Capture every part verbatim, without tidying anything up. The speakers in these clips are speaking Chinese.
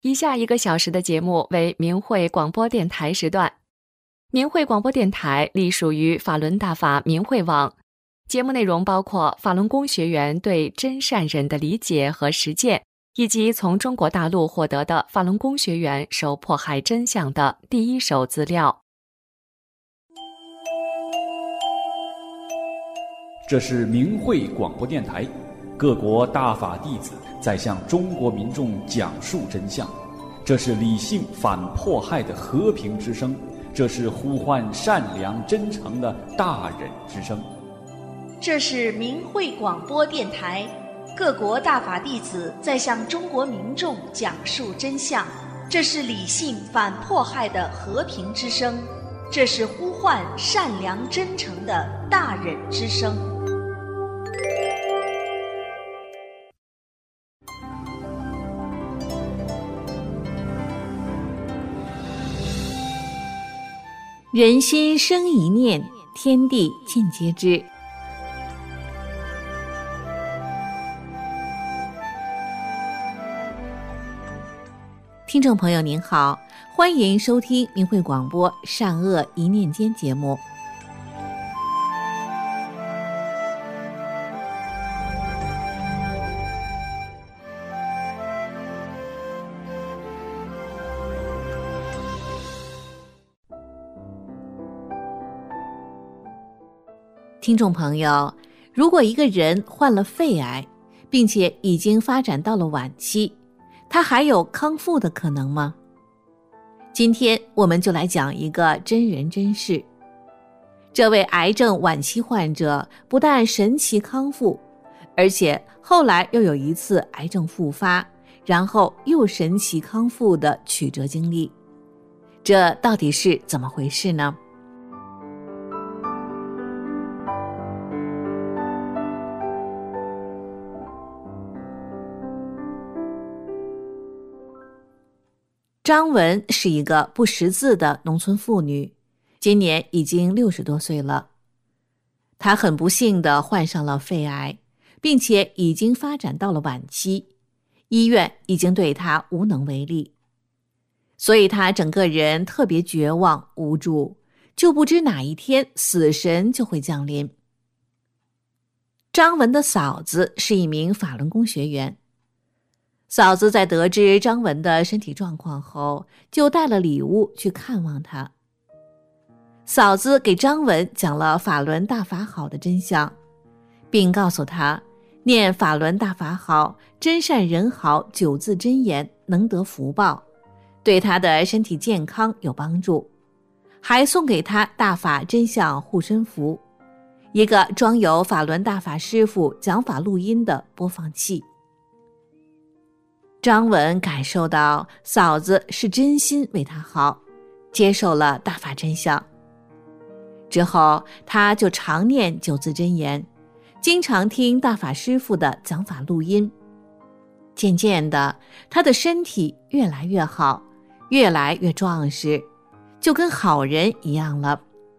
以下一个小时的节目为明慧广播电台时段。明慧广播电台隶属于法轮大法明慧网，节目内容包括法轮功学员对真善忍的理解和实践，以及从中国大陆获得的法轮功学员受迫害真相的第一手资料。 这是明慧广播电台，各国大法弟子在向中国民众讲述真相，这是理性反迫害的和平之声，这是呼唤善良真诚的大忍之声。 这是明慧广播电台，各国大法弟子在向中国民众讲述真相，这是理性反迫害的和平之声，这是呼唤善良真诚的大忍之声。 人心生一念，天地尽皆知。听众朋友您好，欢迎收听明慧广播善恶一念间节目。听众朋友，如果一个人患了肺癌，并且已经发展到了晚期，他还有康复的可能吗？今天我们就来讲一个真人真事。这位癌症晚期患者不但神奇康复，而且后来又有一次癌症复发，然后又神奇康复的曲折经历。这到底是怎么回事呢？张文是一个不识字的农村妇女，今年已经六十多岁了。她很不幸地患上了肺癌，并且已经发展到了晚期，医院已经对她无能为力，所以她整个人特别绝望无助，就不知哪一天死神就会降临。张文的嫂子是一名法轮功学员，嫂子在得知张文的身体状况后，就带了礼物去看望他。嫂子给张文讲了法轮大法好的真相，并告诉他念法轮大法好、真善人好九字真言能得福报，对他的身体健康有帮助，还送给他大法真相护身符，一个装有法轮大法师父讲法录音的播放器。张文感受到嫂子是真心为他好，接受了大法真相。之后他就常念九字真言，经常听大法师父的讲法录音。渐渐的，他的身体越来越好，越来越壮实，就跟好人一样了。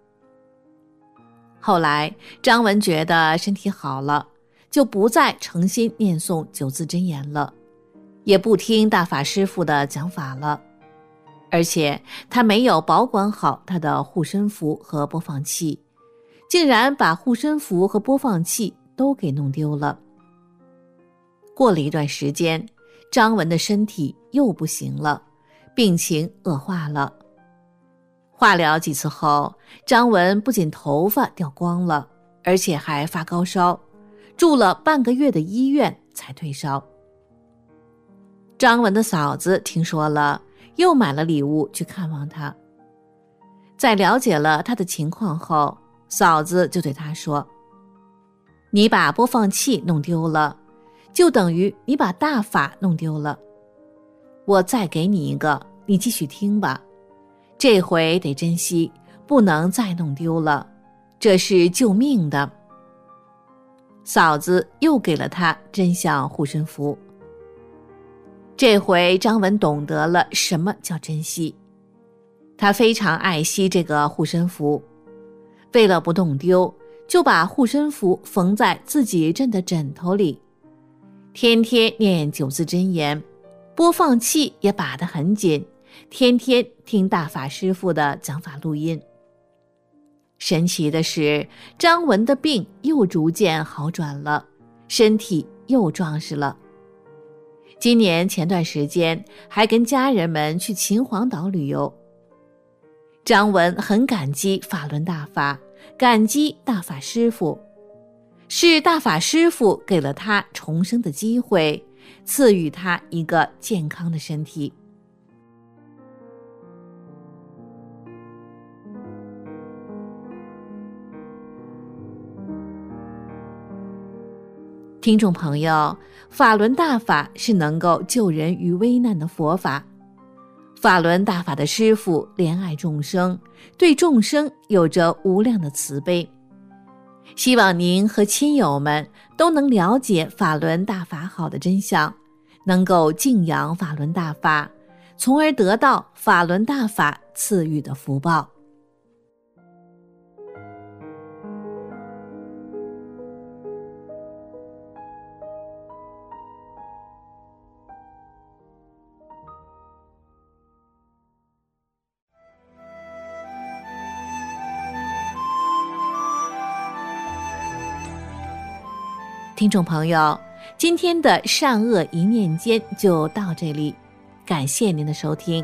后来张文觉得身体好了，就不再诚心念诵九字真言了，也不听大法师父的讲法了，而且他没有保管好他的护身符和播放器，竟然把护身符和播放器都给弄丢了。过了一段时间，张文的身体又不行了，病情恶化了。化疗几次后，张文不仅头发掉光了，而且还发高烧，住了半个月的医院才退烧。张文的嫂子听说了，又买了礼物去看望他。在了解了他的情况后，嫂子就对他说：你把播放器弄丢了，就等于你把大法弄丢了。我再给你一个，你继续听吧，这回得珍惜，不能再弄丢了，这是救命的。嫂子又给了他真相护身符。这回张文懂得了什么叫珍惜，他非常爱惜这个护身符，为了不弄丢，就把护身符缝在自己枕的枕头里，天天念九字真言， 播放器也把得很紧，天天听大法师父的讲法录音。神奇的是，张文的病又逐渐好转了，身体又壮实了。今年前段时间还跟家人们去秦皇岛旅游。张文很感激法轮大法，感激大法师父，是大法师父给了他重生的机会，赐予他一个健康的身体。听众朋友，法轮大法是能够救人于危难的佛法。法轮大法的师父怜爱众生，对众生有着无量的慈悲。希望您和亲友们都能了解法轮大法好的真相，能够敬仰法轮大法，从而得到法轮大法赐予的福报。听众朋友，今天的善恶一念间就到这里，感谢您的收听。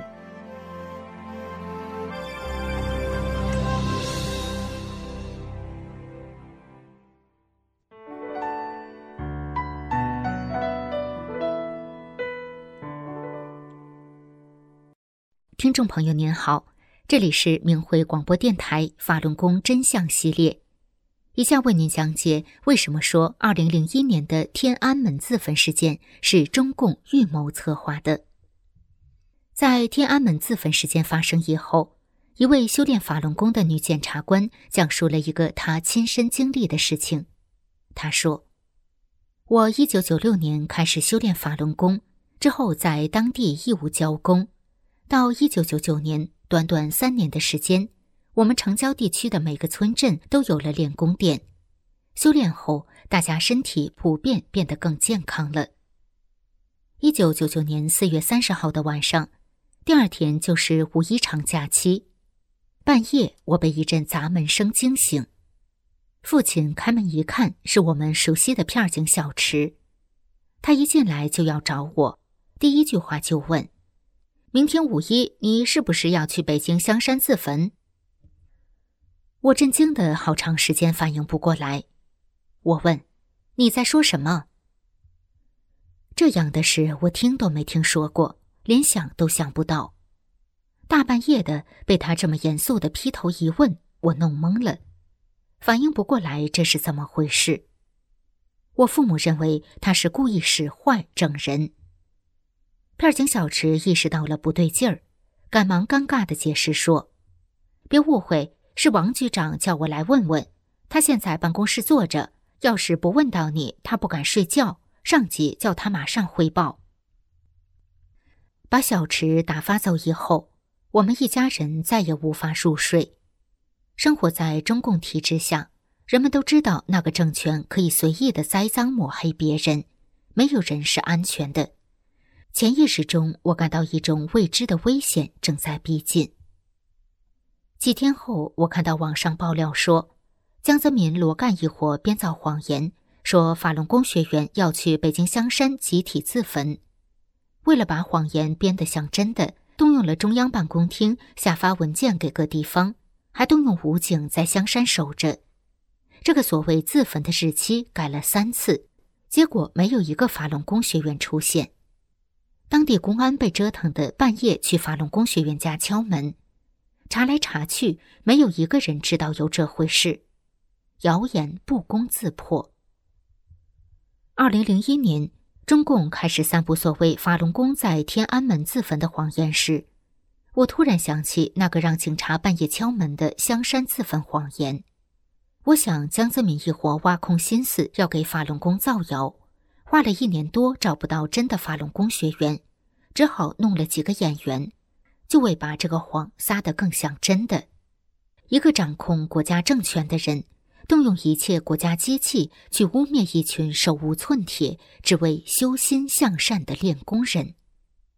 听众朋友您好，这里是明慧广播电台法轮功真相系列。以下为您讲解为什么说二零零一年的天安门自焚事件是中共预谋策划的。在天安门自焚事件发生以后，一位修炼法轮功的女检察官讲述了一个她亲身经历的事情。她说，我一九九六年开始修炼法轮功，之后在当地义务教功，到一九九九年，短短三年的时间，我们城郊地区的每个村镇都有了练功点。修炼后，大家身体普遍变得更健康了。一九九九年四月三十号的晚上，第二天就是五一长假期。半夜，我被一阵砸门声惊醒。父亲开门一看，是我们熟悉的片警小池。他一进来就要找我，第一句话就问：明天五一，你是不是要去北京香山自焚？我震惊的好长时间反应不过来。我问：你在说什么？这样的事我听都没听说过，连想都想不到。大半夜的被他这么严肃的劈头一问，我弄懵了，反应不过来这是怎么回事。我父母认为他是故意使坏整人。片警小池意识到了不对劲儿，赶忙尴尬地解释说：别误会，是王局长叫我来问问，他现在办公室坐着，要是不问到你，他不敢睡觉，上级叫他马上汇报。把小池打发走以后，我们一家人再也无法入睡。生活在中共体制下，人们都知道那个政权可以随意的栽赃抹黑别人，没有人是安全的。潜意识中，我感到一种未知的危险正在逼近。几天后，我看到网上爆料说，江泽民、罗干一伙编造谎言，说法轮功学员要去北京香山集体自焚。为了把谎言编得像真的，动用了中央办公厅下发文件给各地方，还动用武警在香山守着。这个所谓自焚的日期改了三次，结果没有一个法轮功学员出现。当地公安被折腾的半夜去法轮功学员家敲门，查来查去，没有一个人知道有这回事。谣言不攻自破。二零零一年，中共开始散布所谓法轮功在天安门自焚的谎言时，我突然想起那个让警察半夜敲门的香山自焚谎言。我想江泽民一伙挖空心思要给法轮功造谣，花了一年多找不到真的法轮功学员，只好弄了几个演员，就为把这个谎撒得更像真的。一个掌控国家政权的人，动用一切国家机器去污蔑一群手无寸铁、只为修心向善的练功人。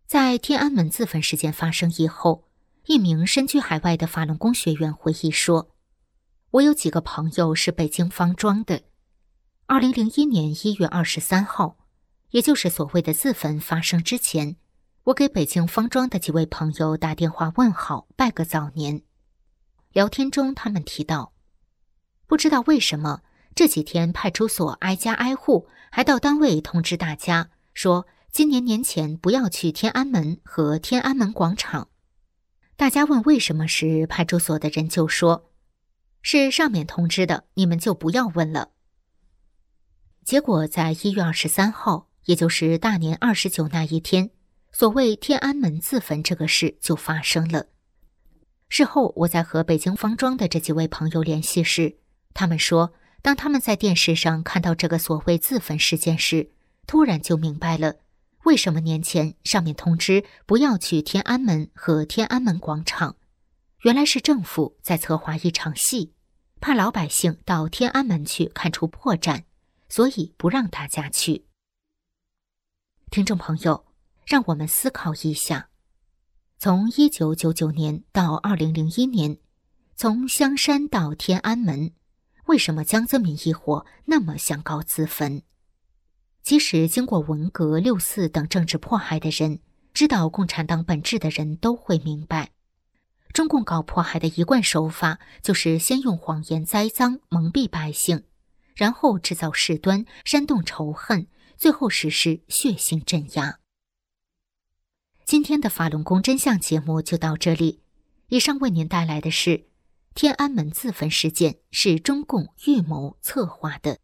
在天安门自焚事件发生以后，一名身居海外的法轮功学员回忆说，我有几个朋友是北京方庄的。二零零一年一月二十三号，也就是所谓的自焚发生之前，我给北京方庄的几位朋友打电话问好，拜个早年。聊天中他们提到，不知道为什么这几天派出所挨家挨户，还到单位通知大家说今年年前不要去天安门和天安门广场。大家问为什么时，派出所的人就说，是上面通知的，你们就不要问了。结果在一月二十三号，也就是大年二十九那一天，所谓天安门自焚这个事就发生了。事后我在和北京方庄的这几位朋友联系时，他们说，当他们在电视上看到这个所谓自焚事件时，突然就明白了，为什么年前上面通知不要去天安门和天安门广场。原来是政府在策划一场戏，怕老百姓到天安门去看出破绽，所以不让大家去。听众朋友，让我们思考一下，从一九九九年到二零零一年，从香山到天安门，为什么江泽民一伙那么想搞自焚？即使经过文革、六四等政治迫害的人，知道共产党本质的人都会明白，中共搞迫害的一贯手法就是先用谎言栽赃蒙蔽百姓，然后制造事端，煽动仇恨，最后实施血腥镇压。今天的法轮功真相节目就到这里，以上为您带来的是天安门自焚事件是中共预谋策划的。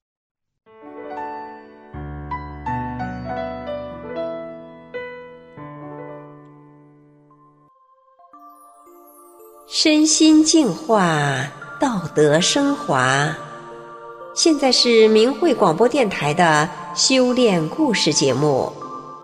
身心净化，道德升华。现在是明慧广播电台的修炼故事节目。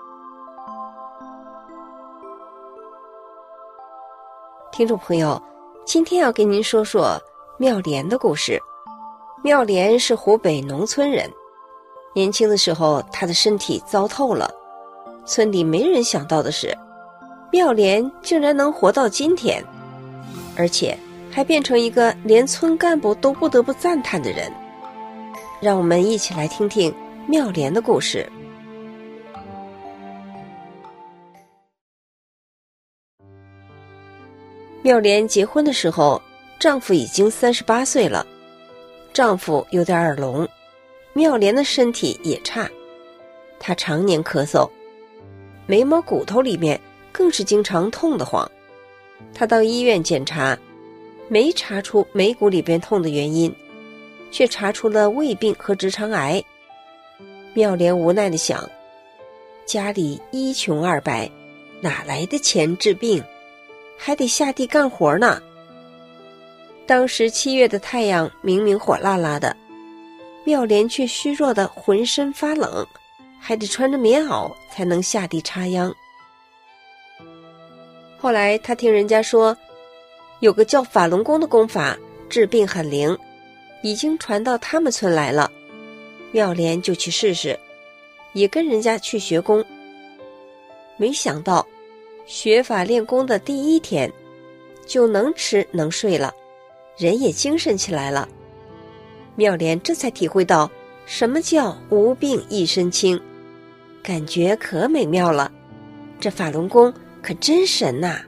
听众朋友，今天要给您说说妙莲的故事。妙莲是湖北农村人，年轻的时候她的身体糟透了，村里没人想到的是，妙莲竟然能活到今天，而且还变成一个连村干部都不得不赞叹的人。让我们一起来听听妙莲的故事。妙莲结婚的时候，丈夫已经三十八岁了，丈夫有点耳聋，妙莲的身体也差，她常年咳嗽，眉毛骨头里面更是经常痛得慌。她到医院检查，没查出眉骨里边痛的原因，却查出了胃病和直肠癌。妙莲无奈地想，家里一穷二白，哪来的钱治病，还得下地干活呢。当时七月的太阳明明火辣辣的，妙莲却虚弱的浑身发冷，还得穿着棉袄才能下地插秧。后来她听人家说，有个叫法轮功的功法治病很灵，已经传到他们村来了，妙莲就去试试，也跟人家去学功。没想到学法练功的第一天，就能吃能睡了，人也精神起来了。妙莲这才体会到什么叫无病一身轻，感觉可美妙了，这法轮功可真神呐！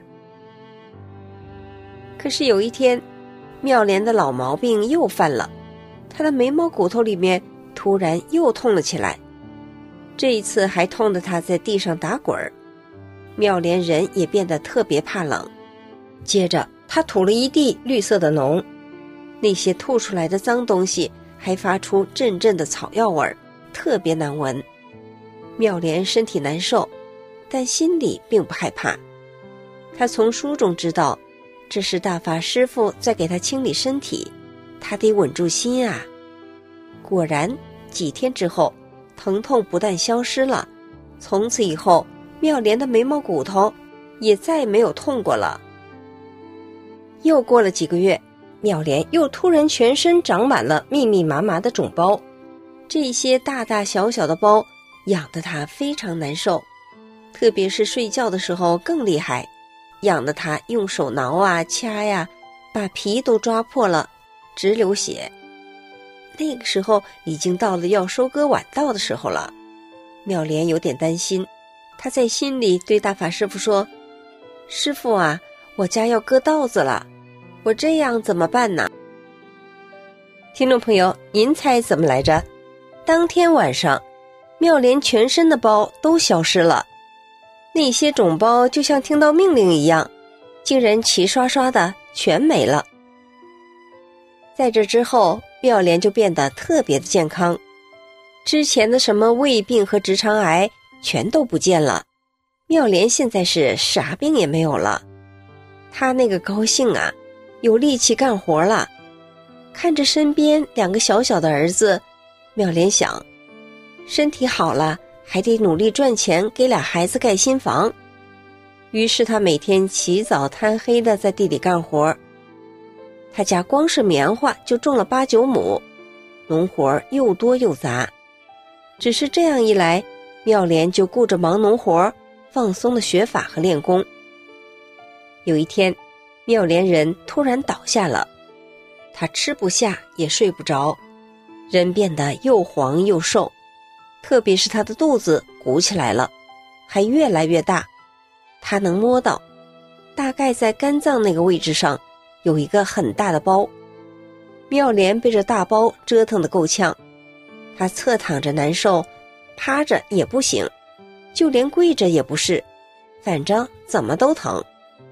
可是有一天，妙莲的老毛病又犯了，她的眉毛骨头里面突然又痛了起来，这一次还痛得她在地上打滚儿。妙莲人也变得特别怕冷，接着她吐了一地绿色的脓，那些吐出来的脏东西还发出阵阵的草药味儿，特别难闻。妙莲身体难受，但心里并不害怕。她从书中知道，这是大法师父在给她清理身体，她得稳住心啊。果然，几天之后，疼痛不但消失了，从此以后，妙莲的眉毛骨头也再没有痛过了。又过了几个月，妙莲又突然全身长满了密密麻麻的肿包，这些大大小小的包养得她非常难受， 特别是睡觉的时候更厉害，痒得他用手挠啊掐呀，把皮都抓破了，直流血。那个时候已经到了要收割晚稻的时候了，妙莲有点担心，他在心里对大法师父说：师父啊，我家要割稻子了，我这样怎么办呢？听众朋友，您猜怎么来着？当天晚上，妙莲全身的包都消失了，那些肿包就像听到命令一样，竟然齐刷刷的全没了。在这之后，妙莲就变得特别的健康，之前的什么胃病和直肠癌全都不见了，妙莲现在是啥病也没有了。她那个高兴啊，有力气干活了。看着身边两个小小的儿子，妙莲想，身体好了还得努力赚钱给俩孩子盖新房。于是她每天起早贪黑的在地里干活。他家光是棉花就种了八九亩，农活又多又杂。只是这样一来，妙莲就顾着忙农活，放松了学法和练功。有一天，妙莲人突然倒下了，她吃不下也睡不着，人变得又黄又瘦，特别是她的肚子鼓起来了，还越来越大。她能摸到，大概在肝脏那个位置上有一个很大的包。妙莲被这大包折腾得够呛，她侧躺着难受，趴着也不行，就连跪着也不是，反正怎么都疼。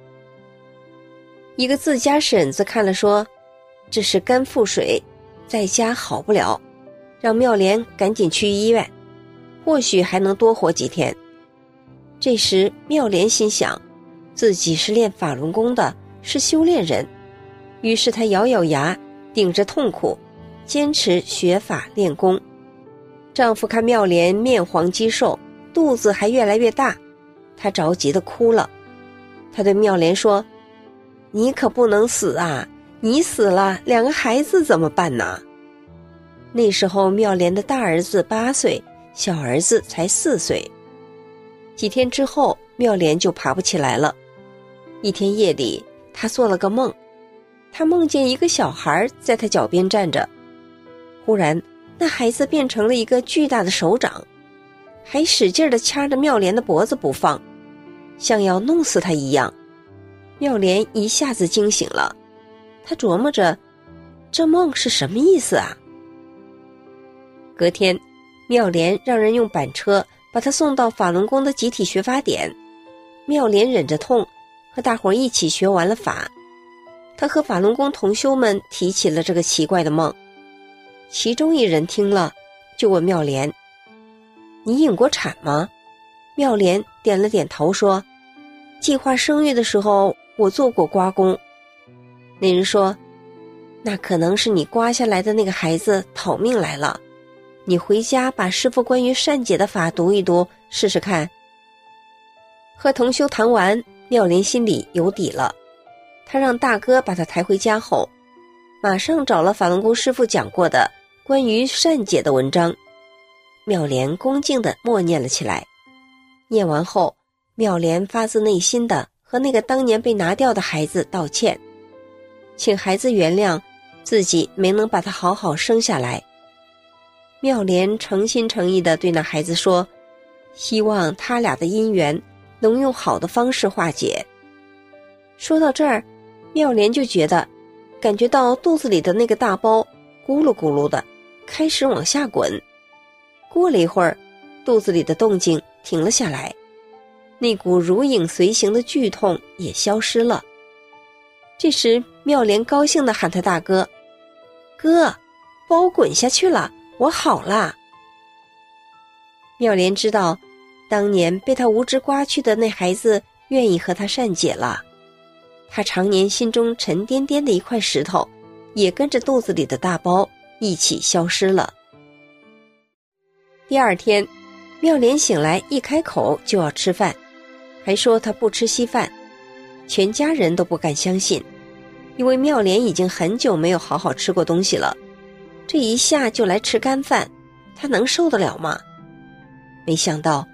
一个自家婶子看了说，这是肝腹水，在家好不了，让妙莲赶紧去医院，或许还能多活几天。这时妙莲心想，自己是练法轮功的，是修炼人，于是她咬咬牙，顶着痛苦，坚持学法练功。丈夫看妙莲面黄肌瘦，肚子还越来越大，他着急地哭了。他对妙莲说，你可不能死啊，你死了两个孩子怎么办呢？那时候妙莲的大儿子八岁，小儿子才四岁。几天之后，妙莲就爬不起来了。一天夜里，她做了个梦，她梦见一个小孩在她脚边站着，忽然那孩子变成了一个巨大的手掌，还使劲地掐着妙莲的脖子不放，像要弄死她一样。妙莲一下子惊醒了，她琢磨着，这梦是什么意思啊？隔天，妙莲让人用板车把她送到法轮功的集体学法点。妙莲忍着痛，和大伙一起学完了法。她和法轮功同修们提起了这个奇怪的梦。其中一人听了，就问妙莲，你引过产吗？妙莲点了点头说，计划生育的时候我做过刮宫。那人说，那可能是你刮下来的那个孩子讨命来了，你回家把师父关于善解的法读一读试试看。和同修谈完，妙莲心里有底了，她让大哥把她抬回家后，马上找了法轮功师父讲过的关于善解的文章，妙莲恭敬地默念了起来。念完后，妙莲发自内心地和那个当年被拿掉的孩子道歉，请孩子原谅自己没能把他好好生下来。妙莲诚心诚意地对那孩子说，希望他俩的姻缘能用好的方式化解。说到这儿，妙莲就觉得感觉到肚子里的那个大包咕噜咕噜的开始往下滚。过了一会儿，肚子里的动静停了下来，那股如影随形的剧痛也消失了。这时妙莲高兴地喊他大哥，哥，包滚下去了，我好了。妙莲知道当年被他无知刮去的那孩子愿意和他善解了，他常年心中沉甸甸的一块石头也跟着肚子里的大包一起消失了。第二天，妙莲醒来一开口就要吃饭，还说她不吃稀饭，全家人都不敢相信，因为妙莲已经很久没有好好吃过东西了，这一下就来吃干饭，她能受得了吗？没想到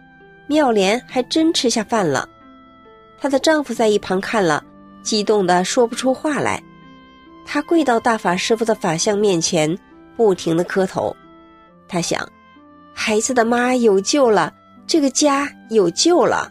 妙莲还真吃下饭了。她的丈夫在一旁看了，激动得说不出话来。他跪到大法师父的法像面前，不停地磕头。他想，孩子的妈有救了，这个家有救了。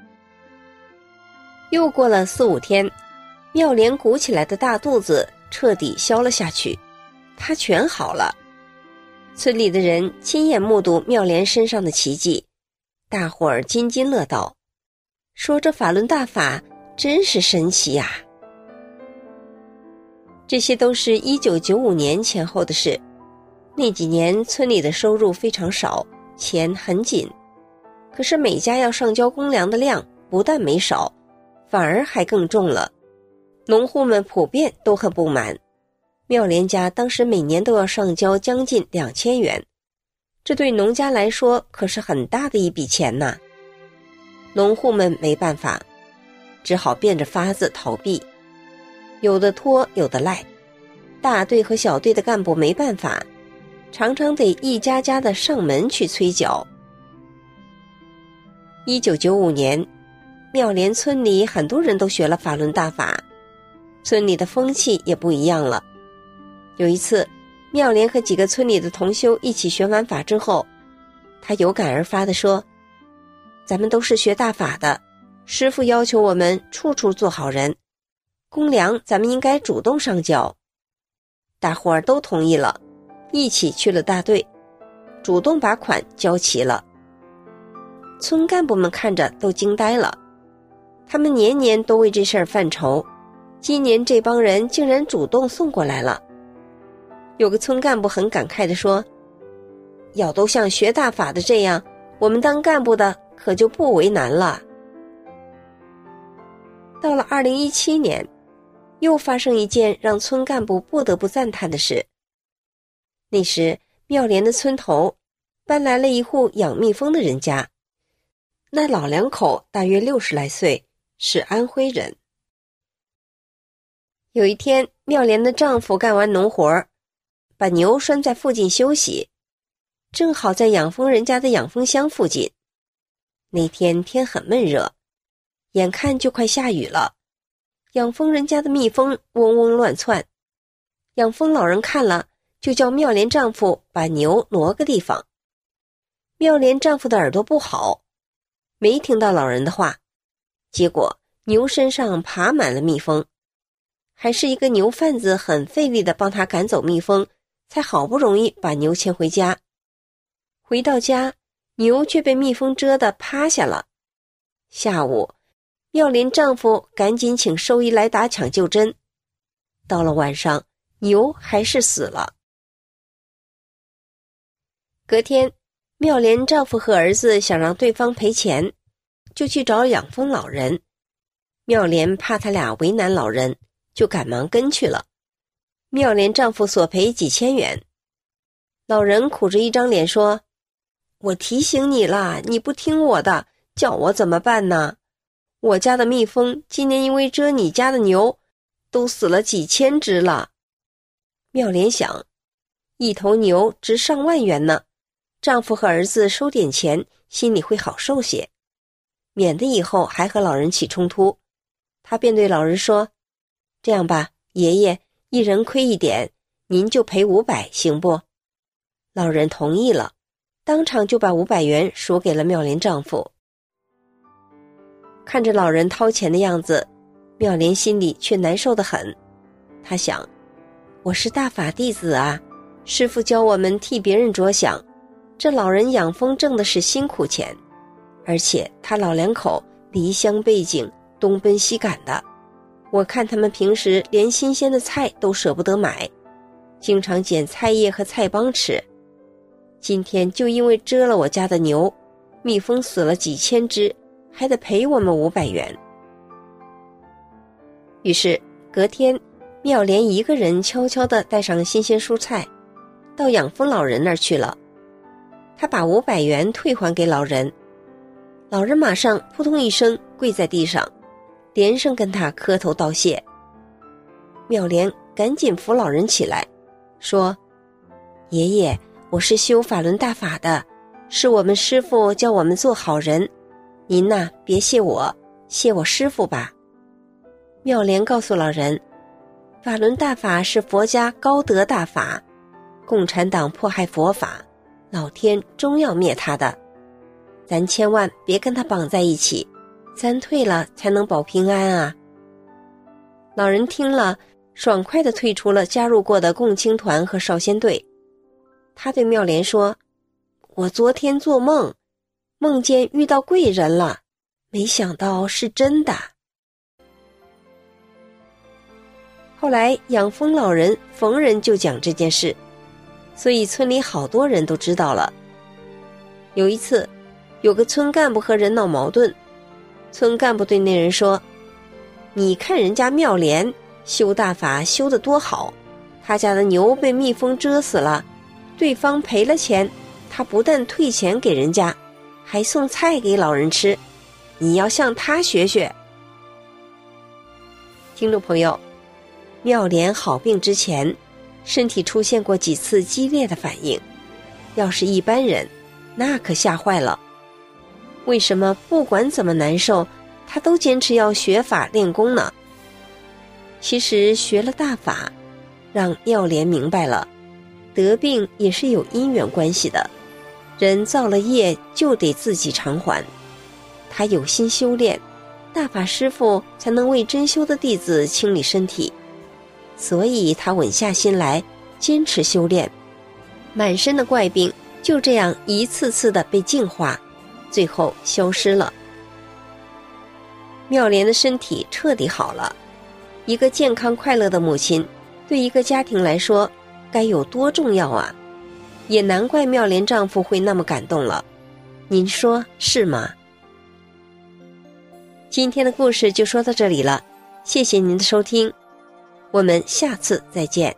又过了四五天，妙莲鼓起来的大肚子彻底消了下去，她全好了。村里的人亲眼目睹妙莲身上的奇迹，大伙儿津津乐道，说这法轮大法真是神奇呀。这些都是一九九五年前后的事。那几年村里的收入非常少，钱很紧，可是每家要上交公粮的量不但没少，反而还更重了。农户们普遍都很不满。妙莲家当时每年都要上交将近两千元，这对农家来说可是很大的一笔钱呐。农户们没办法，只好变着法子逃避，有的拖，有的赖。大队和小队的干部没办法，常常得一家家的上门去催缴。一九九五年，妙莲村里很多人都学了法轮大法，村里的风气也不一样了。有一次，妙莲和几个村里的同修一起学完法之后，她有感而发地说，咱们都是学大法的，师父要求我们处处做好人，公粮咱们应该主动上交。大伙儿都同意了，一起去了大队，主动把款交齐了。村干部们看着都惊呆了，他们年年都为这事儿犯愁，今年这帮人竟然主动送过来了。有个村干部很感慨地说，要都像学大法的这样，我们当干部的可就不为难了。到了二零一七年，又发生一件让村干部不得不赞叹的事。那时妙莲的村头搬来了一户养蜜蜂的人家，那老两口大约六十来岁，是安徽人。有一天，妙莲的丈夫干完农活，把牛拴在附近休息，正好在养蜂人家的养蜂箱附近。那天天很闷热，眼看就快下雨了，养蜂人家的蜜蜂嗡嗡乱窜。养蜂老人看了，就叫妙莲丈夫把牛挪个地方。妙莲丈夫的耳朵不好，没听到老人的话，结果牛身上爬满了蜜蜂，还是一个牛贩子很费力地帮他赶走蜜蜂，才好不容易把牛牵回家。回到家，牛却被蜜蜂蛰得趴下了。下午，妙莲丈夫赶紧请兽医来打抢救针。到了晚上，牛还是死了。隔天，妙莲丈夫和儿子想让对方赔钱，就去找养蜂老人。妙莲怕他俩为难老人，就赶忙跟去了。妙莲丈夫索赔几千元。老人苦着一张脸说，我提醒你了，你不听我的，叫我怎么办呢？我家的蜜蜂今年因为蛰你家的牛，都死了几千只了。妙莲想，一头牛值上万元呢，丈夫和儿子收点钱，心里会好受些，免得以后还和老人起冲突。她便对老人说，这样吧，爷爷，一人亏一点，您就赔五百，行不？老人同意了，当场就把五百元赎给了妙莲丈夫。看着老人掏钱的样子，妙莲心里却难受得很。她想，我是大法弟子啊，师父教我们替别人着想，这老人养蜂挣的是辛苦钱，而且他老两口离乡背井，东奔西赶的，我看他们平时连新鲜的菜都舍不得买，经常捡菜叶和菜帮吃。今天就因为蛰了我家的牛，蜜蜂死了几千只，还得赔我们五百元。于是隔天，妙莲一个人悄悄地带上新鲜蔬菜，到养蜂老人那儿去了。他把五百元退还给老人，老人马上扑通一声跪在地上，连声跟他磕头道谢。妙莲赶紧扶老人起来，说，爷爷，我是修法轮大法的，是我们师父教我们做好人， 您呐，别谢我，谢我师父吧。妙莲告诉老人，法轮大法是佛家高德大法，共产党迫害佛法，老天终要灭他的，咱千万别跟他绑在一起，咱退了才能保平安啊。老人听了，爽快地退出了加入过的共青团和少先队。他对妙莲说，我昨天做梦，梦见遇到贵人了，没想到是真的。后来养蜂老人逢人就讲这件事，所以村里好多人都知道了。有一次，有个村干部和人闹矛盾，村干部对那人说，你看人家妙莲修大法修得多好，他家的牛被蜜蜂蛰死了，对方赔了钱，他不但退钱给人家，还送菜给老人吃，你要向他学学。听众朋友，妙莲好病之前，身体出现过几次激烈的反应，要是一般人，那可吓坏了。为什么不管怎么难受，他都坚持要学法练功呢？其实学了大法，让妙莲明白了，得病也是有因缘关系的，人造了业就得自己偿还。他有心修炼，大法师父才能为真修的弟子清理身体，所以他稳下心来，坚持修炼，满身的怪病就这样一次次的被净化，最后消失了。妙莲的身体彻底好了，一个健康快乐的母亲，对一个家庭来说该有多重要啊！也难怪妙莲丈夫会那么感动了，您说是吗？今天的故事就说到这里了，谢谢您的收听，我们下次再见。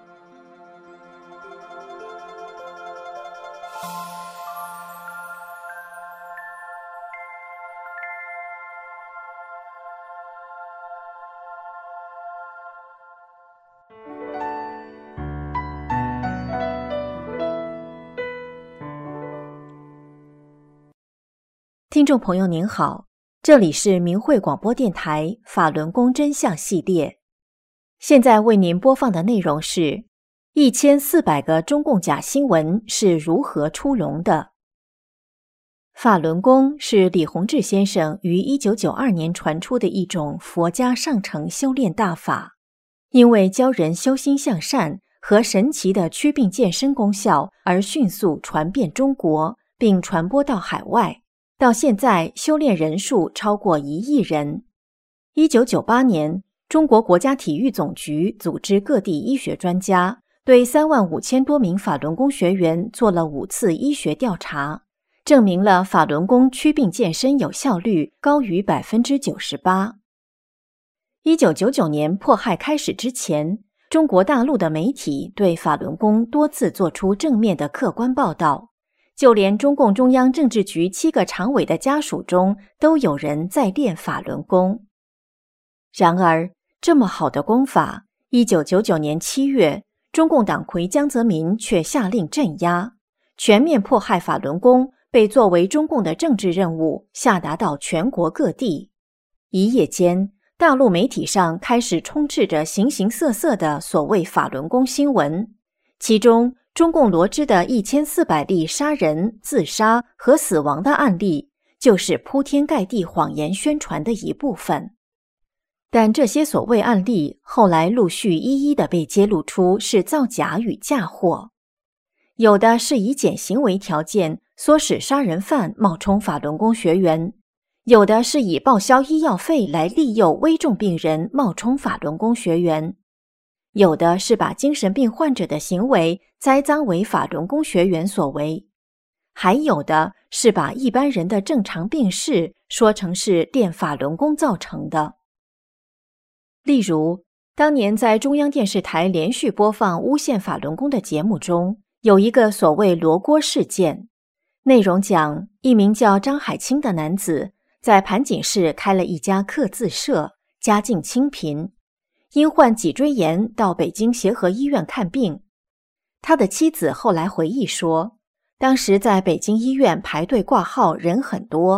听众朋友您好，这里是明慧广播电台法轮功真相系列，现在为您播放的内容是一千四百个中共假新闻是如何出笼的。法轮功是李洪志先生于一九九二年传出的一种佛家上乘修炼大法，因为教人修心向善和神奇的祛病健身功效而迅速传遍中国，并传播到海外。到现在，修炼人数超过一亿人。一九九八年，中国国家体育总局组织各地医学专家，对三万五千多名法轮功学员做了五次医学调查，证明了法轮功祛病健身有效率高于 百分之九十八。一九九九年迫害开始之前，中国大陆的媒体对法轮功多次做出正面的客观报道。就连中共中央政治局七个常委的家属中都有人在练法轮功。然而，这么好的功法，一九九九年七月，中共党魁江泽民却下令镇压，全面迫害法轮功被作为中共的政治任务下达到全国各地。一夜间，大陆媒体上开始充斥着形形色色的所谓法轮功新闻，其中中共罗织的一千四百例杀人、自杀和死亡的案例，就是铺天盖地谎言宣传的一部分。但这些所谓案例后来陆续一一的被揭露出是造假与嫁祸，有的是以减刑为条件，唆使杀人犯冒充法轮功学员，有的是以报销医药费来利诱危重病人冒充法轮功学员，有的是把精神病患者的行为栽赃为法轮功学员所为，还有的是把一般人的正常病逝说成是练法轮功造成的。例如，当年在中央电视台连续播放诬陷法轮功的节目中，有一个所谓罗锅事件，内容讲一名叫张海清的男子在盘锦市开了一家刻字社，家境清贫，因患脊椎炎到北京协和医院看病。他的妻子后来回忆说，当时在北京医院排队挂号人很多，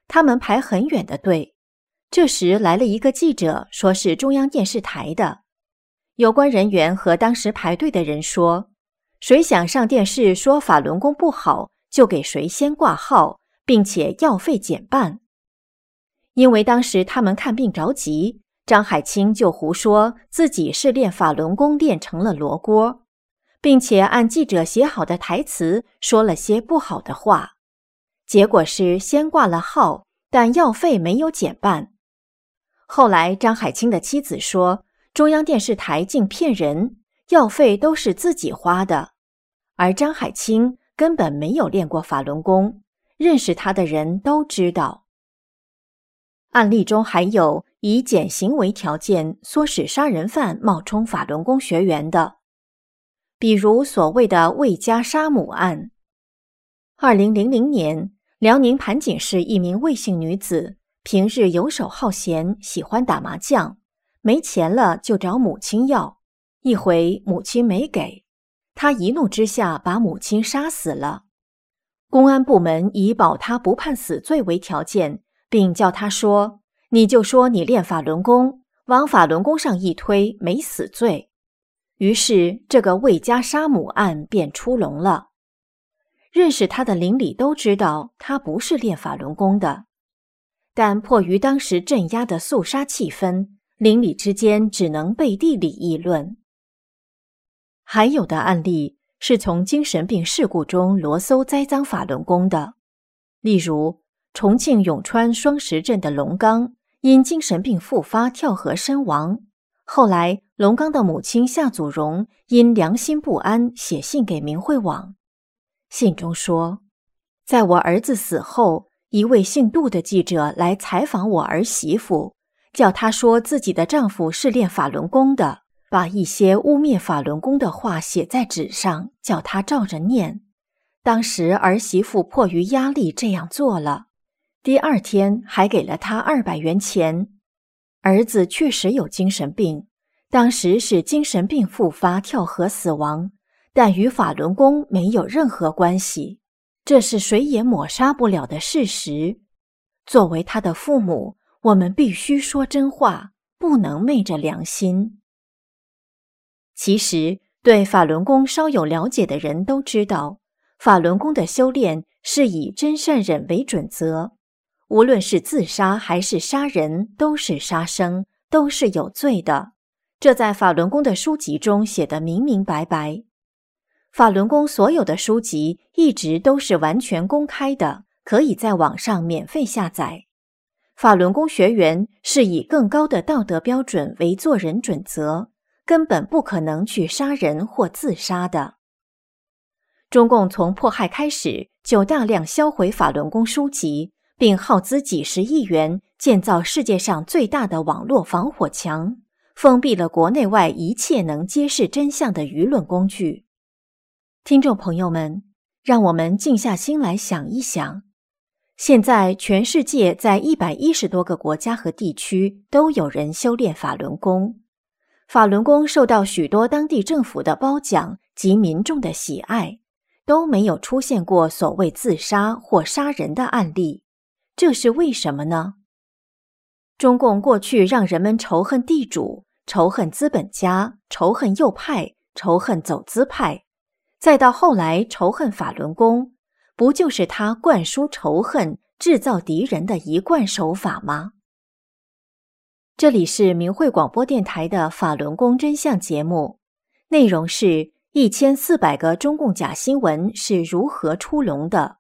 他们排很远的队。这时来了一个记者，说是中央电视台的。有关人员和当时排队的人说，谁想上电视说法轮功不好，就给谁先挂号，并且药费减半。因为当时他们看病着急，张海清就胡说自己是练法轮功练成了罗锅，并且按记者写好的台词说了些不好的话。结果是先挂了号，但药费没有减半。后来张海清的妻子说，中央电视台竟骗人，药费都是自己花的，而张海清根本没有练过法轮功，认识他的人都知道。案例中还有以减刑为条件唆使杀人犯冒充法轮功学员的，比如所谓的魏家杀母案。二零零零年，辽宁盘锦市一名魏姓女子平日游手好闲，喜欢打麻将，没钱了就找母亲要，一回母亲没给，她一怒之下把母亲杀死了。公安部门以保她不判死罪为条件，并叫她说，你就说你练法轮功，往法轮功上一推，没死罪。于是这个魏家杀母案便出笼了。认识他的邻里都知道他不是练法轮功的，但迫于当时镇压的肃杀气氛，邻里之间只能背地里议论。还有的案例是从精神病事故中罗搜栽赃法轮功的，例如重庆永川双石镇的龙刚因精神病复发跳河身亡，后来龙刚的母亲夏祖荣因良心不安写信给明慧网，信中说，在我儿子死后，一位姓杜的记者来采访我儿媳妇，叫她说自己的丈夫是练法轮功的，把一些污蔑法轮功的话写在纸上，叫她照着念。当时儿媳妇迫于压力这样做了，第二天还给了她二百元钱。儿子确实有精神病，当时是精神病复发跳河死亡，但与法轮功没有任何关系，这是谁也抹杀不了的事实。作为他的父母，我们必须说真话，不能昧着良心。其实，对法轮功稍有了解的人都知道，法轮功的修炼是以真善忍为准则，无论是自杀还是杀人，都是杀生，都是有罪的。这在法轮功的书籍中写得明明白白。法轮功所有的书籍一直都是完全公开的，可以在网上免费下载。法轮功学员是以更高的道德标准为做人准则，根本不可能去杀人或自杀的。中共从迫害开始就大量销毁法轮功书籍，并耗资几十亿元建造世界上最大的网络防火墙，封闭了国内外一切能揭示真相的舆论工具。听众朋友们，让我们静下心来想一想，现在全世界在一百一十多个国家和地区都有人修炼法轮功，法轮功受到许多当地政府的褒奖及民众的喜爱，都没有出现过所谓自杀或杀人的案例，这是为什么呢？中共过去让人们仇恨地主，仇恨资本家，仇恨右派，仇恨走资派，再到后来仇恨法轮功，不就是他灌输仇恨、制造敌人的一贯手法吗？这里是明慧广播电台的法轮功真相节目，内容是一千四百个中共假新闻是如何出笼的。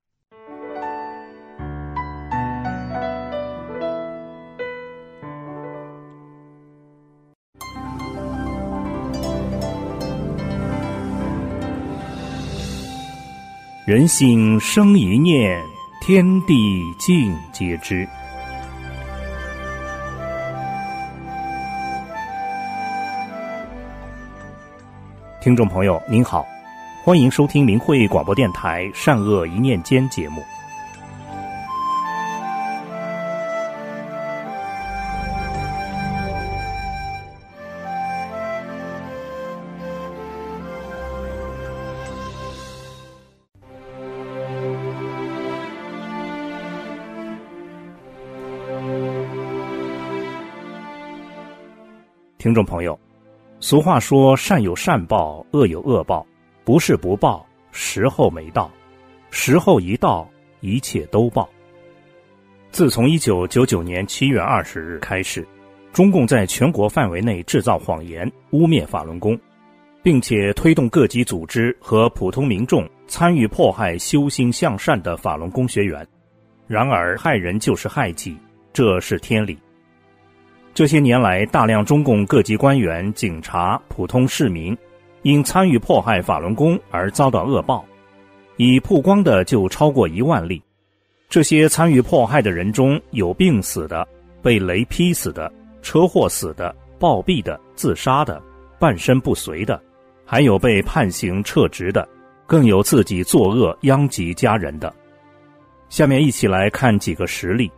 人心生一念，天地尽皆知。听众朋友您好，欢迎收听明慧广播电台善恶一念间节目。 听众朋友，俗话说善有善报，恶有恶报，不是不报，时候没到，时候一到，一切都报。自从一九九九年七月二十日开始，中共在全国范围内制造谎言，污蔑法轮功，并且推动各级组织和普通民众参与迫害修心向善的法轮功学员。然而害人就是害己，这是天理。这些年来，大量中共各级官员、警察、普通市民因参与迫害法轮功而遭到恶报，已曝光的就超过一万例。这些参与迫害的人中，有病死的、被雷劈死的、车祸死的、暴毙的、自杀的、半身不遂的，还有被判刑撤职的，更有自己作恶殃及家人的。下面一起来看几个实例。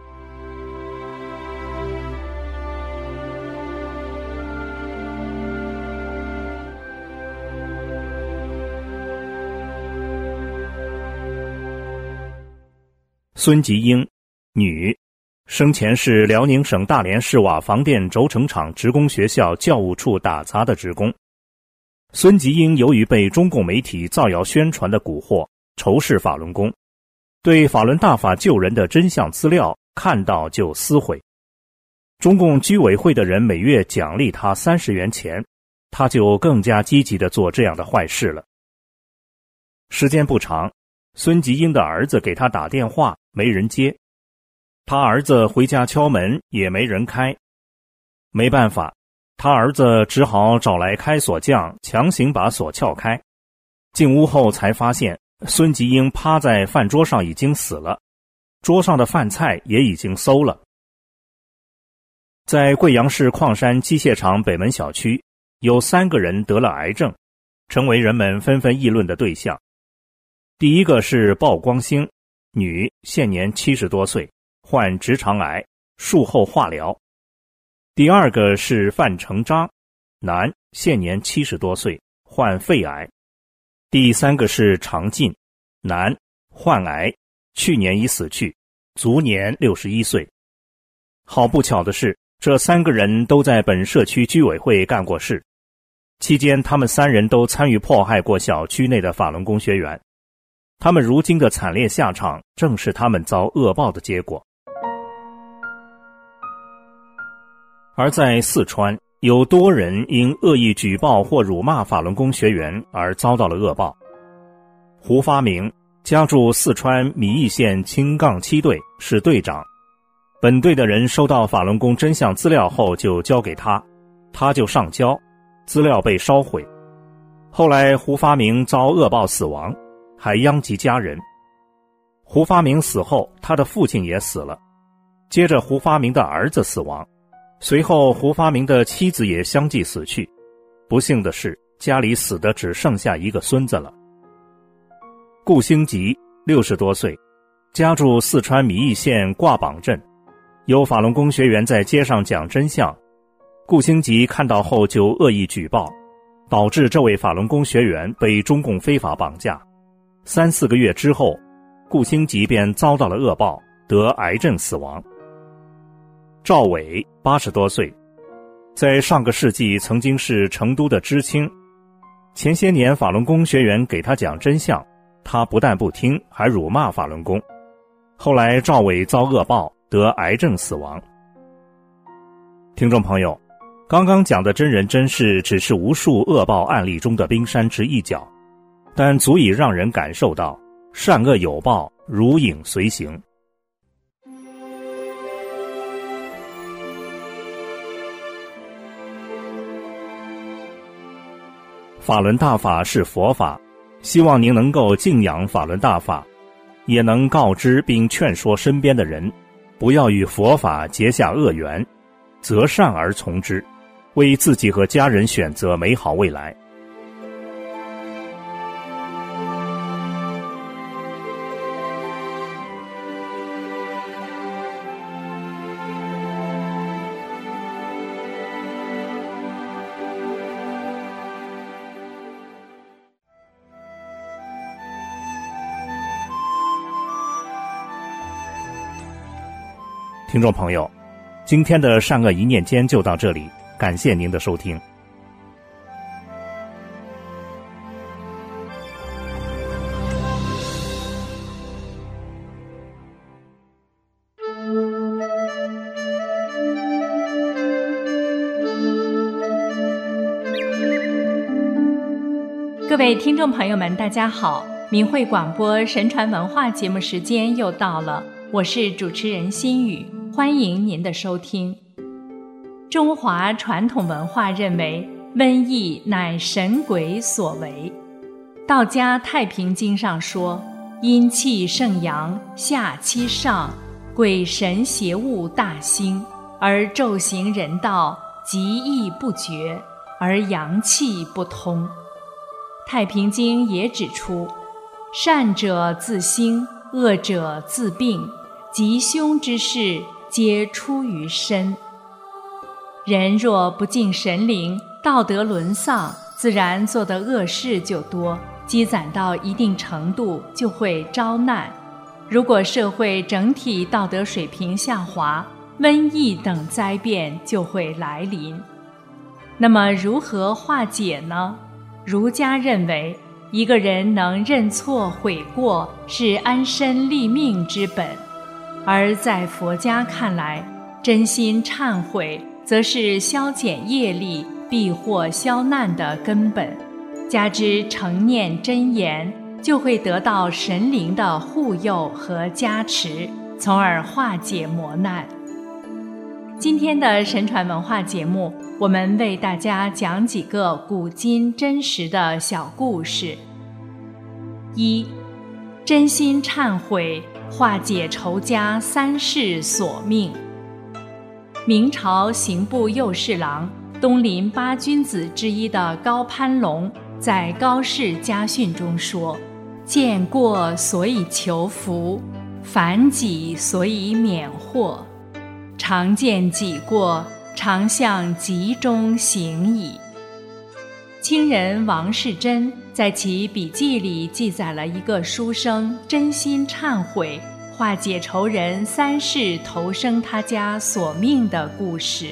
孙吉英，女，生前是辽宁省大连市瓦房店轴承厂职工学校教务处打杂的职工。孙吉英由于被中共媒体造谣宣传的蛊惑，仇视法轮功，对法轮大法救人的真相资料看到就撕毁。中共居委会的人每月奖励他三十元钱，他就更加积极地做这样的坏事了。时间不长，孙吉英的儿子给他打电话，没人接，他儿子回家敲门也没人开。没办法，他儿子只好找来开锁匠强行把锁撬开。进屋后才发现孙吉英趴在饭桌上已经死了，桌上的饭菜也已经馊了。在贵阳市矿山机械厂北门小区，有三个人得了癌症，成为人们纷纷议论的对象。第一个是鲍光兴，女，现年七十多岁，患直肠癌，术后化疗。第二个是范成章，男，现年七十多岁，患肺癌。第三个是常进，男，患癌，去年已死去，卒年六十一岁。好不巧的是，这三个人都在本社区居委会干过事，期间他们三人都参与迫害过小区内的法轮功学员。他们如今的惨烈下场，正是他们遭恶报的结果。而在四川，有多人因恶意举报或辱骂法轮功学员而遭到了恶报。胡发明家住四川米易县青杠七队，是队长。本队的人收到法轮功真相资料后就交给他，他就上交，资料被烧毁。后来胡发明遭恶报死亡，还殃及家人。胡发明死后，他的父亲也死了，接着胡发明的儿子死亡，随后胡发明的妻子也相继死去。不幸的是，家里死的只剩下一个孙子了。顾兴吉，六十多岁，家住四川米易县挂榜镇。有法轮功学员在街上讲真相，顾兴吉看到后就恶意举报，导致这位法轮功学员被中共非法绑架。三四个月之后，顾兴吉便遭到了恶报，得癌症死亡。赵伟，八十多岁，在上个世纪曾经是成都的知青。前些年法轮功学员给他讲真相，他不但不听，还辱骂法轮功。后来赵伟遭恶报，得癌症死亡。听众朋友，刚刚讲的真人真事只是无数恶报案例中的冰山之一角，但足以让人感受到善恶有报，如影随形。法轮大法是佛法，希望您能够敬仰法轮大法，也能告知并劝说身边的人，不要与佛法结下恶缘，择善而从之，为自己和家人选择美好未来。听众朋友，今天的善恶一念间就到这里， 感谢您的收听。 各位听众朋友们，大家好，明慧广播神传文化节目时间又到了，我是主持人心雨，欢迎您的收听。中华传统文化认为，瘟疫乃神鬼所为。道家太平经上说，阴气盛阳，下欺上，鬼神邪物大兴，而骤行人道，极易不绝，而阳气不通。太平经也指出，善者自兴，恶者自病，吉凶之事皆出于身。人若不敬神灵，道德沦丧，自然做的恶事就多，积攒到一定程度就会招难。如果社会整体道德水平下滑，瘟疫等灾变就会来临。那么如何化解呢？儒家认为，一个人能认错悔过是安身立命之本，而在佛家看来，真心忏悔则是消减业力、避祸消难的根本。加之诚念真言，就会得到神灵的护佑和加持，从而化解磨难。今天的神传文化节目，我们为大家讲几个古今真实的小故事。一、真心忏悔，化解仇家三世索命。明朝刑部右侍郎、东林八君子之一的高攀龙在高氏家训中说：见过所以求福，反己所以免祸。常见己过，常向吉中行矣。清人王世贞在其笔记里记载了一个书生真心忏悔，化解仇人三世投生他家索命的故事。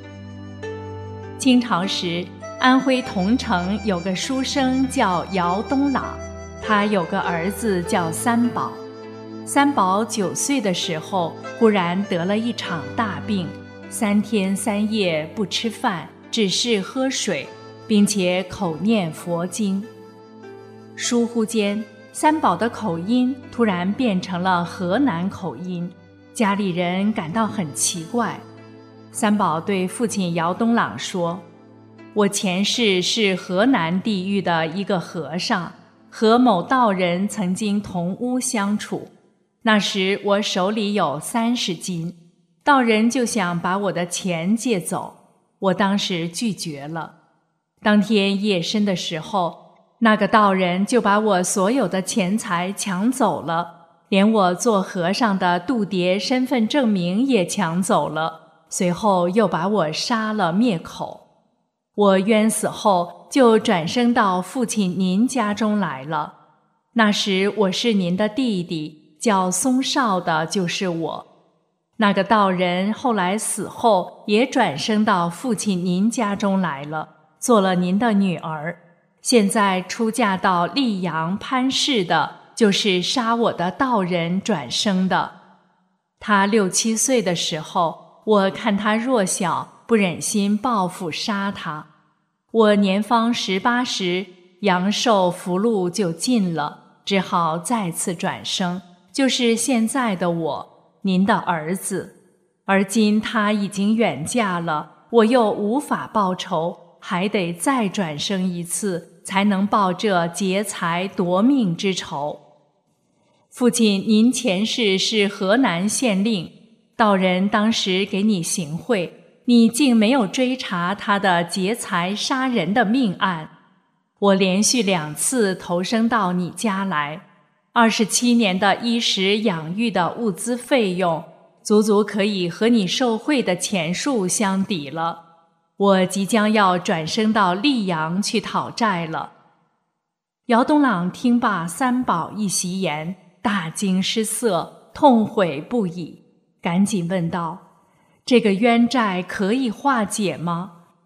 清朝时，安徽桐城有个书生叫姚东朗，他有个儿子叫三宝。三宝九岁的时候，忽然得了一场大病，三天三夜不吃饭，只是喝水，并且口念佛经。疏忽间，三宝的口音突然变成了河南口音，家里人感到很奇怪。三宝对父亲姚东朗说：我前世是河南地域的一个和尚，和某道人曾经同屋相处。那时我手里有三十斤，道人就想把我的钱借走，我当时拒绝了。当天夜深的时候，那个道人就把我所有的钱财抢走了，连我做和尚的度牒身份证明也抢走了，随后又把我杀了灭口。我冤死后就转生到父亲您家中来了，那时我是您的弟弟，叫松少的就是我。那个道人后来死后也转生到父亲您家中来了，做了您的女儿。现在出嫁到溧阳潘氏的，就是杀我的道人转生的。他六七岁的时候，我看他弱小，不忍心报复杀他。我年方十八时，阳寿福禄就尽了，只好再次转生，就是现在的我，您的儿子。而今他已经远嫁了，我又无法报仇，还得再转生一次，才能报这劫财夺命之仇。父亲您前世是河南县令，道人当时给你行贿，你竟没有追查他的劫财杀人的命案。我连续两次投生到你家来，二十七年的衣食养育的物资费用，足足可以和你受贿的钱数相抵了。我即将要转生到溧阳去讨债了。姚东朗听罢三宝一席言，大惊失色，痛悔不已，赶紧问道：这个冤债可以化解吗？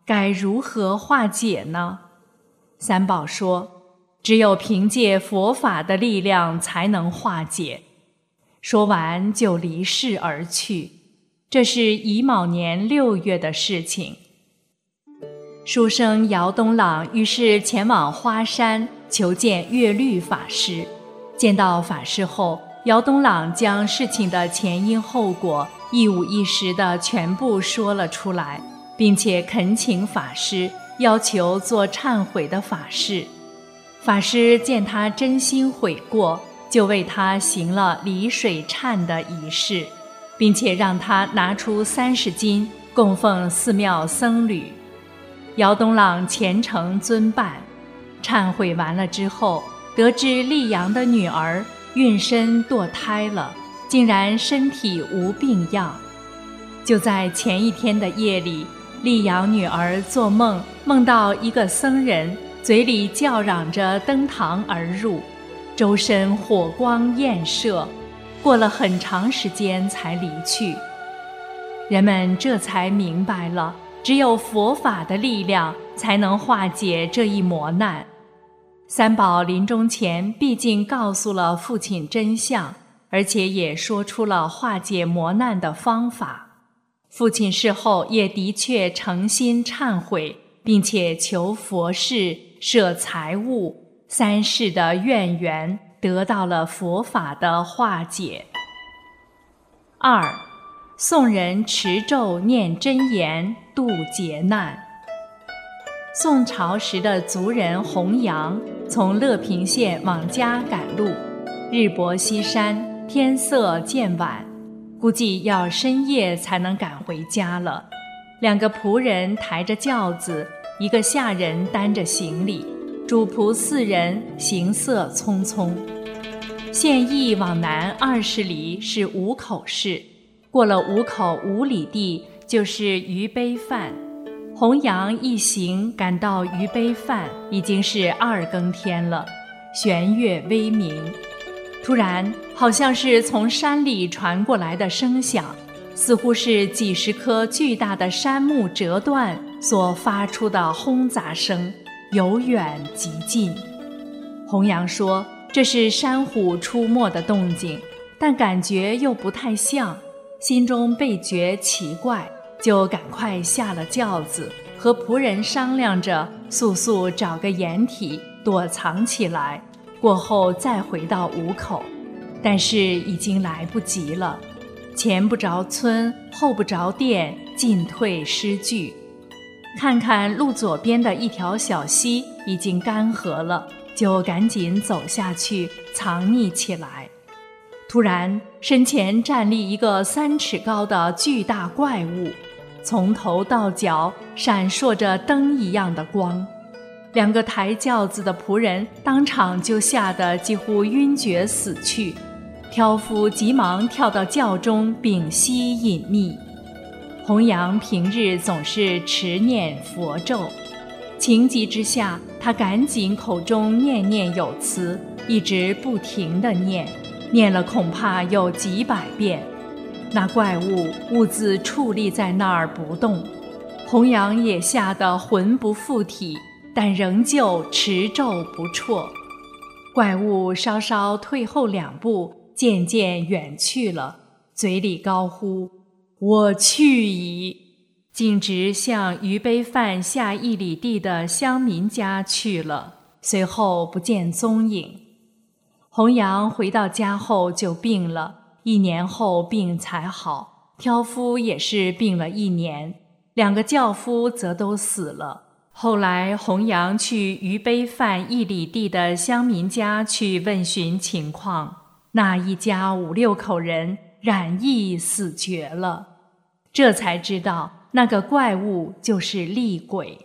该如何化解呢？三宝说，只有凭借佛法的力量才能化解。说完就离世而去，这是乙卯年六月的事情。书生姚东朗于是前往花山求见月律法师。见到法师后，姚东朗将事情的前因后果一五一十地全部说了出来，并且恳请法师要求做忏悔的法事。法师见他真心悔过，就为他行了离水忏的仪式，并且让他拿出三十金供奉寺庙僧侣。姚东朗虔诚遵办，忏悔完了之后，得知溧阳的女儿孕身堕胎了，竟然身体无病恙。就在前一天的夜里，溧阳女儿做梦，梦到一个僧人嘴里叫嚷着登堂而入，周身火光焰射，过了很长时间才离去。人们这才明白了，只有佛法的力量才能化解这一磨难。三宝临终前毕竟告诉了父亲真相，而且也说出了化解磨难的方法。父亲事后也的确诚心忏悔，并且求佛事、舍财物三世的愿缘得到了佛法的化解。二，宋人持咒念真言度劫难。宋朝时的族人洪阳从乐平县往家赶路，日薄西山，天色渐晚，估计要深夜才能赶回家了。两个仆人抬着轿子，一个下人担着行李，主仆四人行色匆匆。县邑往南二十里是五口市，过了五口五里地就是于悲范。洪阳一行赶到于悲范，已经是二更天了，弦月微明。突然好像是从山里传过来的声响，似乎是几十棵巨大的杉木折断所发出的轰杂声，由远及近。洪阳说这是山虎出没的动静，但感觉又不太像，心中倍觉奇怪，就赶快下了轿子，和仆人商量着速速找个掩体躲藏起来，过后再回到五口。但是已经来不及了，前不着村，后不着店，进退失据。看看路左边的一条小溪已经干涸了，就赶紧走下去藏匿起来。突然身前站立一个三尺高的巨大怪物，从头到脚闪烁着灯一样的光。两个抬轿子的仆人当场就吓得几乎晕厥死去，挑夫急忙跳到轿中屏息隐匿。洪阳平日总是持念佛咒，情急之下，他赶紧口中念念有词，一直不停地念，念了恐怕有几百遍。那怪物兀自矗立在那儿不动，洪阳也吓得魂不附体，但仍旧持咒不辍。怪物稍稍退后两步，渐渐远去了，嘴里高呼我去矣，径直向于悲范下一里地的乡民家去了，随后不见踪影。洪阳回到家后就病了，一年后病才好，挑夫也是病了一年，两个轿夫则都死了。后来洪阳去于悲范一里地的乡民家去问询情况，那一家五六口人染疫死绝了，这才知道那个怪物就是厉鬼。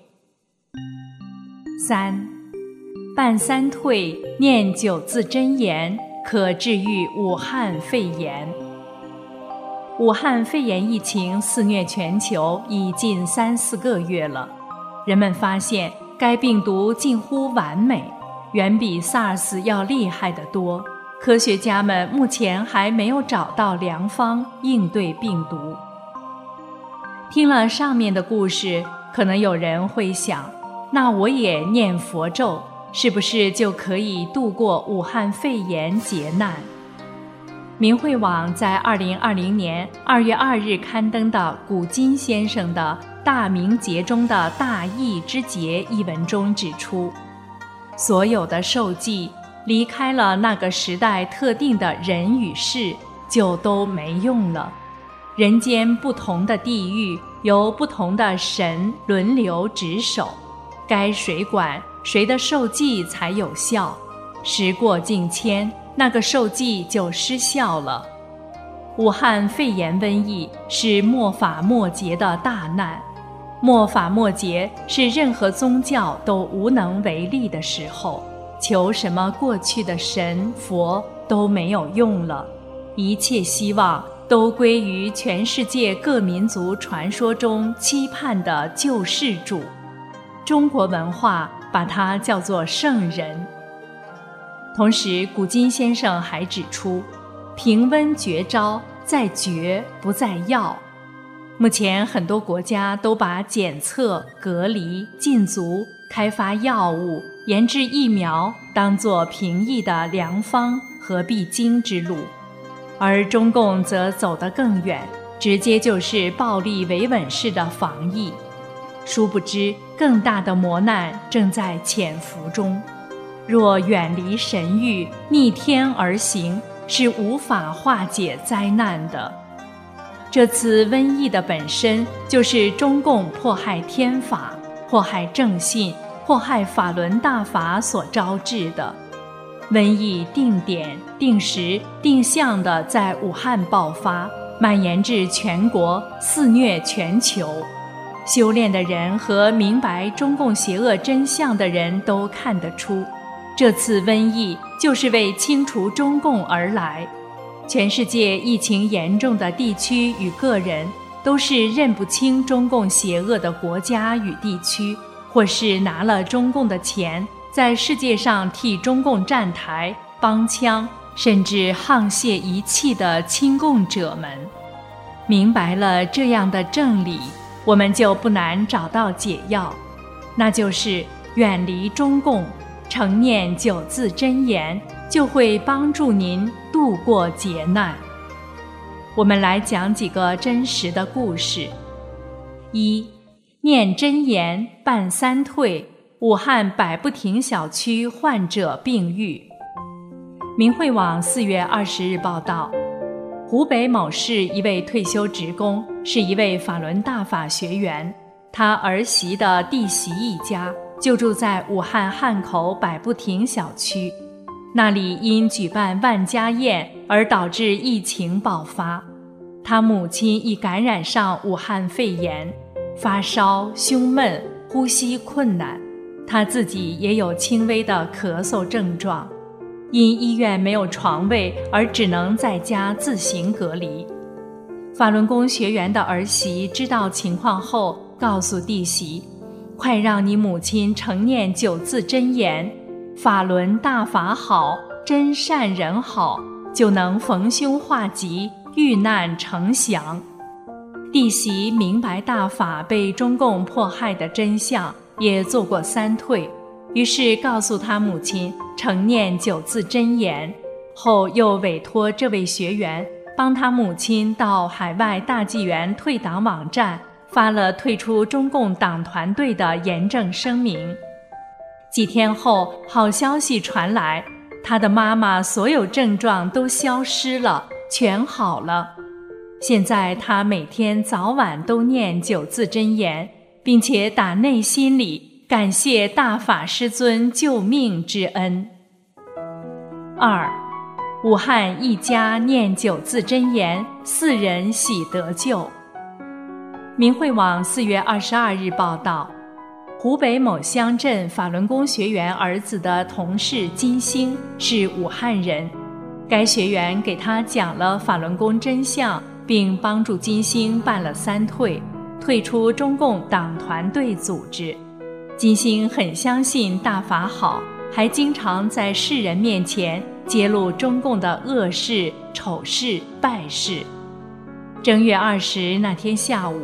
三，办三退念九字真言，可治愈武汉肺炎。武汉肺炎疫情肆虐全球已近三四个月了，人们发现该病毒近乎完美，远比 SARS 要厉害得多。科学家们目前还没有找到良方应对病毒。听了上面的故事， 可能有人会想，那我也念佛咒，是不是就可以度过武汉肺炎劫难？明慧网在二零二零年二月二日刊登的古今先生的《大明劫中的大义之劫》一文中指出，所有的受记离开了那个时代特定的人与事，就都没用了。人间不同的地域由不同的神轮流值守，该谁管谁的受记才有效，时过境迁，那个受记就失效了。武汉肺炎瘟疫是末法末劫的大难，末法末劫是任何宗教都无能为力的时候，求什么过去的神佛都没有用了，一切希望都归于全世界各民族传说中期盼的救世主。中国文化把它叫做圣人。同时，古今先生还指出，平温绝招在绝不在药。目前很多国家都把检测、隔离、禁足、开发药物、研制疫苗当作平易的良方和必经之路，而中共则走得更远，直接就是暴力维稳式的防疫。殊不知，更大的磨难正在潜伏中。若远离神谕，逆天而行，是无法化解灾难的。这次瘟疫的本身就是中共迫害天法、迫害正信、迫害法轮大法所招致的。瘟疫定点、定时、定向地在武汉爆发，蔓延至全国，肆虐全球。修炼的人和明白中共邪恶真相的人都看得出，这次瘟疫就是为清除中共而来。全世界疫情严重的地区与个人，都是认不清中共邪恶的国家与地区，或是拿了中共的钱，在世界上替中共站台、帮腔，甚至沆瀣一气的亲共者们。明白了这样的正理，我们就不难找到解药，那就是远离中共，常念九字真言，就会帮助您度过劫难。我们来讲几个真实的故事。一，念真言办三退，武汉百步亭小区患者病愈。明慧网四月二十日报道，湖北某市一位退休职工是一位法轮大法学员，他儿媳的弟媳一家就住在武汉汉口百步亭小区，那里因举办万家宴而导致疫情爆发。他母亲已感染上武汉肺炎，发烧、胸闷、呼吸困难，他自己也有轻微的咳嗽症状，因医院没有床位而只能在家自行隔离。法轮功学员的儿媳知道情况后，告诉弟媳，快让你母亲承念九字真言，法轮大法好，真善人好，就能逢凶化吉，遇难成祥。弟媳明白大法被中共迫害的真相，也做过三退，于是告诉他母亲承念九字真言，后又委托这位学员帮他母亲到海外大纪元退党网站发了退出中共党团队的严正声明。几天后，好消息传来，他的妈妈所有症状都消失了，全好了。现在他每天早晚都念九字真言，并且打内心里感谢大法师尊救命之恩。二，武汉一家念九字真言，四人喜得救。明慧网四月二十二日报道，湖北某乡镇法轮功学员儿子的同事金星是武汉人，该学员给他讲了法轮功真相，并帮助金星办了三退，退出中共党团队组织。金星很相信大法好，还经常在世人面前揭露中共的恶事、丑事、败事。正月二十那天下午，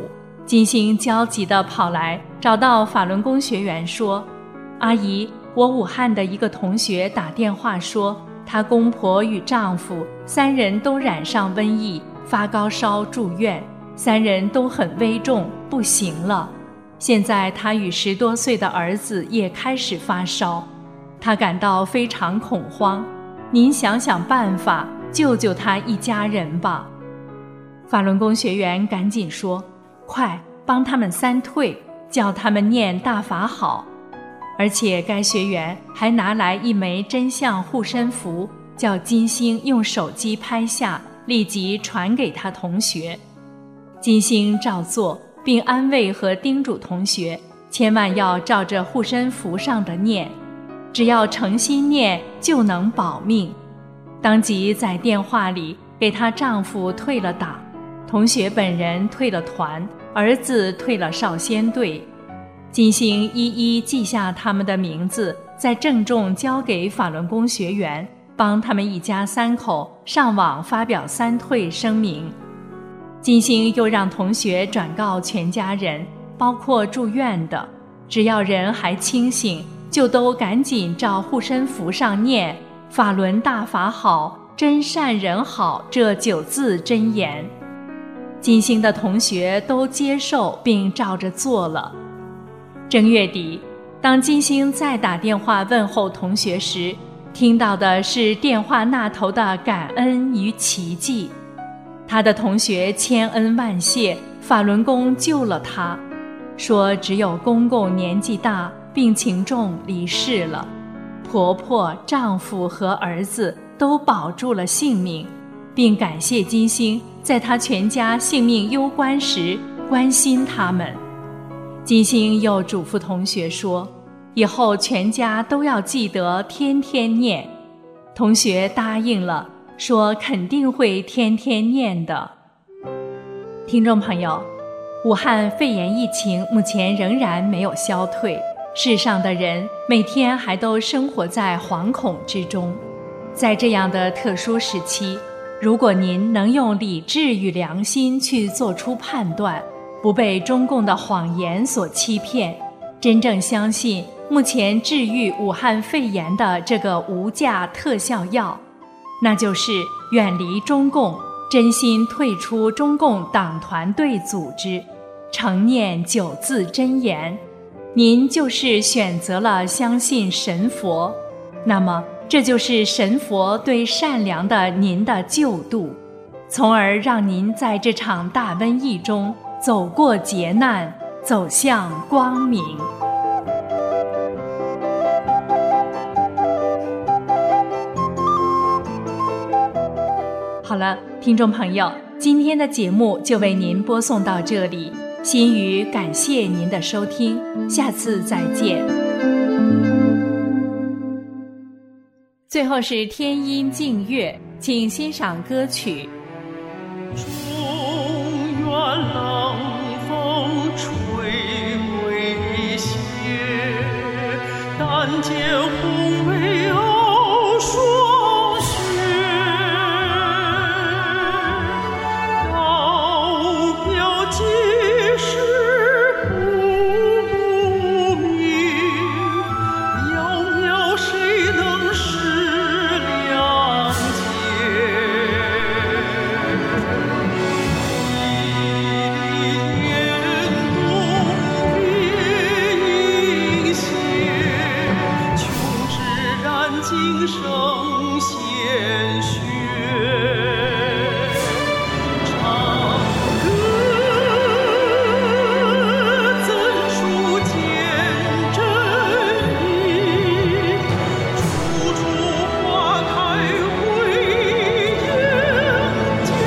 金星焦急地跑来，找到法轮功学员说：阿姨，我武汉的一个同学打电话说，她公婆与丈夫三人都染上瘟疫，发高烧住院，三人都很危重，不行了。现在她与十多岁的儿子也开始发烧，她感到非常恐慌，您想想办法，救救她一家人吧。法轮功学员赶紧说：快帮他们三退，叫他们念大法好。而且该学员还拿来一枚真相护身符，叫金星用手机拍下，立即传给他同学。金星照做，并安慰和叮嘱同学千万要照着护身符上的念，只要诚心念就能保命。当即在电话里给她丈夫退了党，同学本人退了团，儿子退了少先队。金星一一记下他们的名字，再郑重交给法轮功学员，帮他们一家三口上网发表三退声明。金星又让同学转告全家人，包括住院的，只要人还清醒，就都赶紧照护身符上念法轮大法好，真善人好这九字真言。金星的同学都接受并照着做了。正月底，当金星再打电话问候同学时，听到的是电话那头的感恩与奇迹。他的同学千恩万谢，法轮功救了他，说只有公公年纪大，病情重离世了，婆婆、丈夫和儿子都保住了性命，并感谢金星在他全家性命攸关时关心他们。金星又嘱咐同学说，以后全家都要记得天天念。同学答应了，说肯定会天天念的。听众朋友，武汉肺炎疫情目前仍然没有消退，世上的人每天还都生活在惶恐之中。在这样的特殊时期，如果您能用理智与良心去做出判断，不被中共的谎言所欺骗，真正相信目前治愈武汉肺炎的这个无价特效药，那就是远离中共，真心退出中共党团队组织，诚念九字真言，您就是选择了相信神佛，那么这就是神佛对善良的您的救度，从而让您在这场大瘟疫中走过劫难，走向光明。好了，听众朋友，今天的节目就为您播送到这里，心语感谢您的收听，下次再见。最后是天音静月，请欣赏歌曲。 中原冷风吹归斜，但见红梅有霜雪。高标几时不明，渺渺谁能识良解？今生鲜血，唱歌怎书见真意？处处花开会迎接。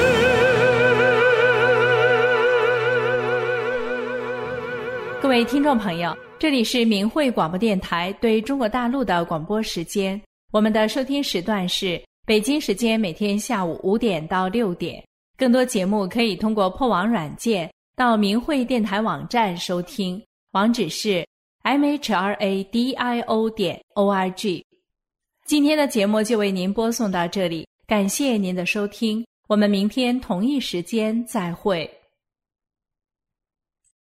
各位听众朋友，这里是明慧广播电台对中国大陆的广播时间，我们的收听时段是北京时间每天下午五点到六点。更多节目可以通过破网软件到明慧电台网站收听，网址是 m h r a d i o 点 o r g。 今天的节目就为您播送到这里，感谢您的收听，我们明天同一时间再会。